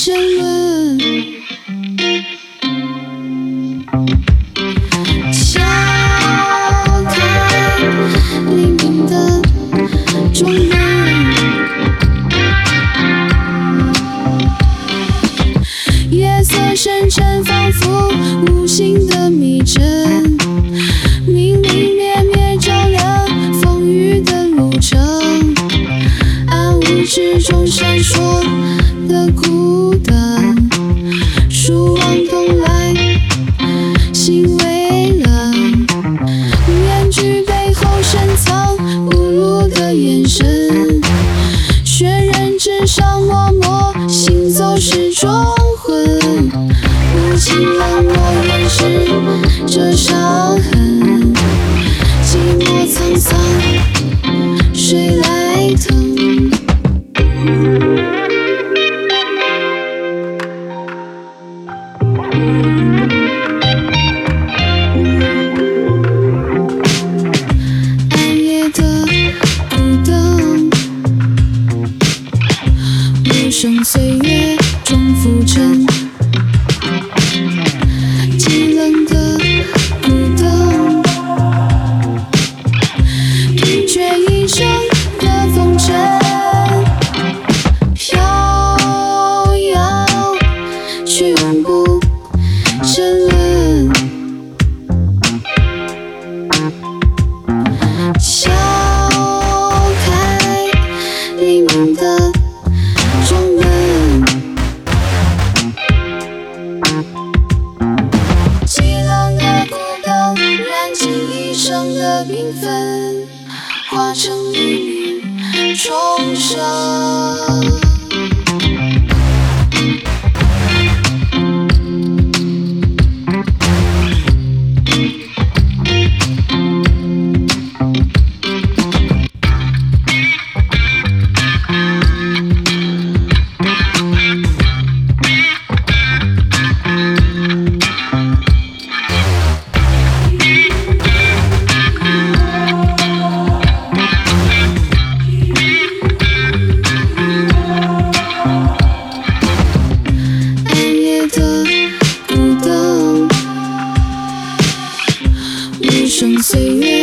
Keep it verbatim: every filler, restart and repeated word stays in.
沉沦。敲开黎明的钟门，夜色深沉，仿佛无形的迷阵，明明灭灭照亮风雨的路程。暗雾之中闪烁的孤灯，树望东来，心微冷。面具背后深藏无路的眼神，血刃之上默默行走是忠魂。无情冷漠掩饰这伤痕，寂寞沧桑，谁来疼？暗夜的孤灯，无声岁月中浮沉。寂冷的孤灯，听觉一生的风尘，飘摇却永不沉沦。敲开黎明的钟门，寂冷的孤灯燃尽一生的缤纷，化成黎明重生。无声岁月